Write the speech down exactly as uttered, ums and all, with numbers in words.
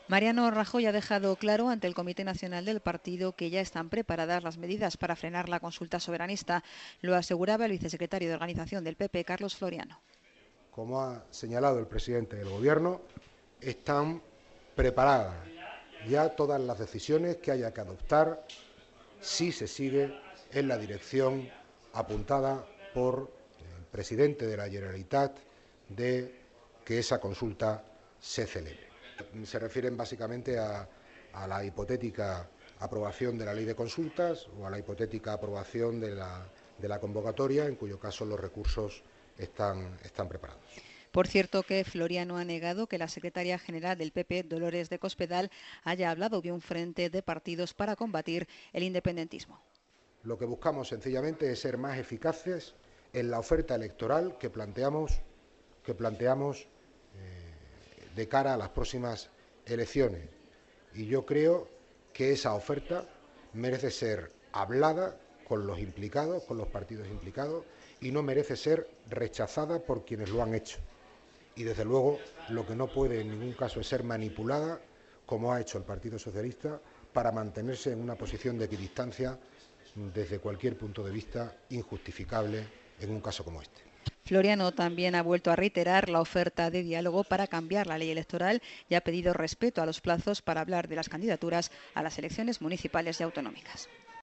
Mariano Rajoy ha dejado claro ante el Comité Nacional del partido que ya están preparadas las medidas para frenar la consulta soberanista. Lo aseguraba el vicesecretario de Organización del P P, Carlos Floriano. Como ha señalado el presidente del Gobierno, están preparadas ya todas las decisiones que haya que adoptar si se sigue en la dirección apuntada por el presidente de la Generalitat de que esa consulta se celebre. Se refieren básicamente a, a la hipotética aprobación de la ley de consultas o a la hipotética aprobación de la, de la convocatoria, en cuyo caso los recursos están, están preparados. Por cierto que Floriano ha negado que la secretaria general del P P, Dolores de Cospedal, haya hablado de un frente de partidos para combatir el independentismo. Lo que buscamos sencillamente es ser más eficaces en la oferta electoral que planteamos, que planteamos eh, de cara a las próximas elecciones. Y yo creo que esa oferta merece ser hablada con los implicados, con los partidos implicados, y no merece ser rechazada por quienes lo han hecho. Y desde luego lo que no puede en ningún caso es ser manipulada, como ha hecho el Partido Socialista, para mantenerse en una posición de equidistancia desde cualquier punto de vista injustificable en un caso como este. Floriano también ha vuelto a reiterar la oferta de diálogo para cambiar la ley electoral y ha pedido respeto a los plazos para hablar de las candidaturas a las elecciones municipales y autonómicas.